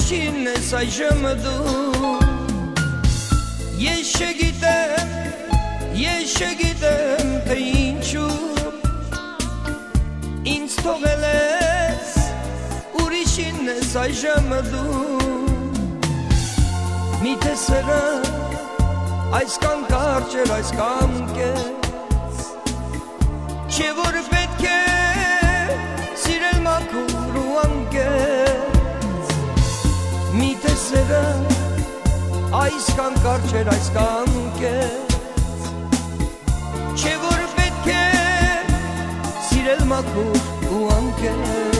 ուրիշին ես այժմ դու Ես չգիտեմ թե ինչու Ինձ թողել ես ուրիշին ես այժմ դու Միթե սերը այսքան կարճ էր այսքան կեց Չէ որ պետք է սիրել մաքուր ու անկեց Միթե սերը այսքան կարճ էր այսքան կեց Չէ որ պետք է սիրել մաքուր ու անկեց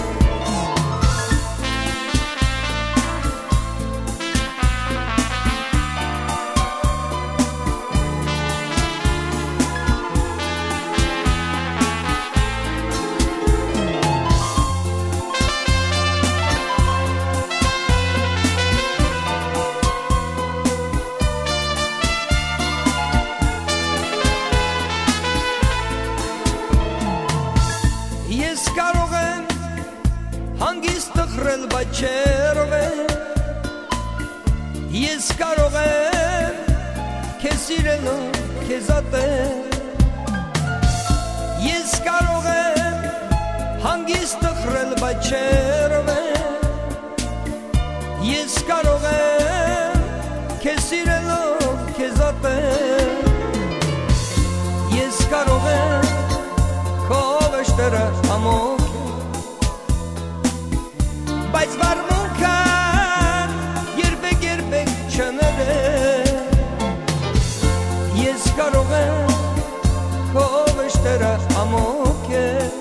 Ես կարող եմ հանգիստ տխրել, բայց չերով Ես կարող եմ քեզ սիրելով քեզ ատել Ես կարող եմ հանգիստ տխրել, բայց չերով Ես կարող եմ քեզ սիրելով քեզ ատել Ես կարող եմ Tere amok Բայց վարմունքան երբեք չները Ես կարող եմ քո վշտերը ամոք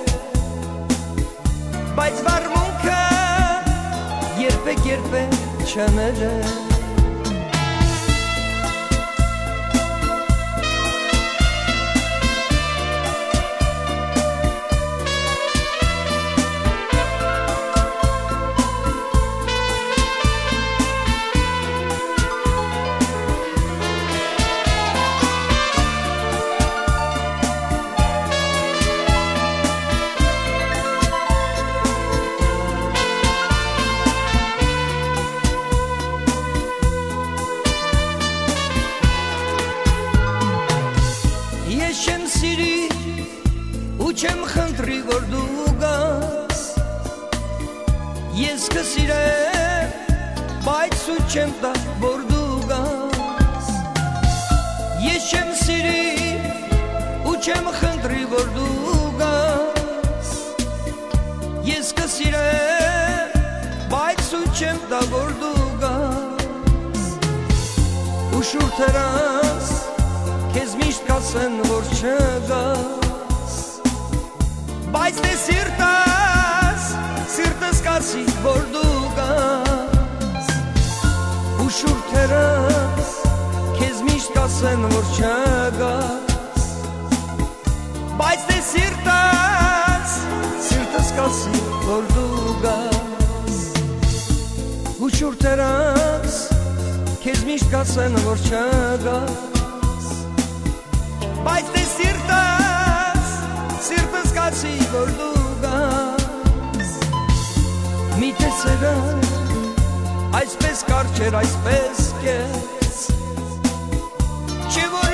Բայց վարմունքան երբեք չները Ես չեմ սիրի ու չեմ խնդրի որ դու գաս Ես կսիրեմ բայց ու չեմ տա որ դու գաս Ես չեմ սիրի ու չեմ խնդրի որ դու գաս Ես կսիրեմ բայց ու չեմ տա որ դու գաս Ու շուրթերս Քեզ միշտ կասեն, որ չգաս Բայց դե սիրտս կասի, որ դու գաս Ու շուրթերս քեզ միշտ կասեն, որ չգաս Բայց դե սիրտս կասի, որ դու գաս Ու շուրթերս քեզ միշտ կասեն, որ չգաս Բայց դե սիրտս կասի, որ դու գաս Միթե սերը այսպես կարճ էր, այսպես կեց Չէ որ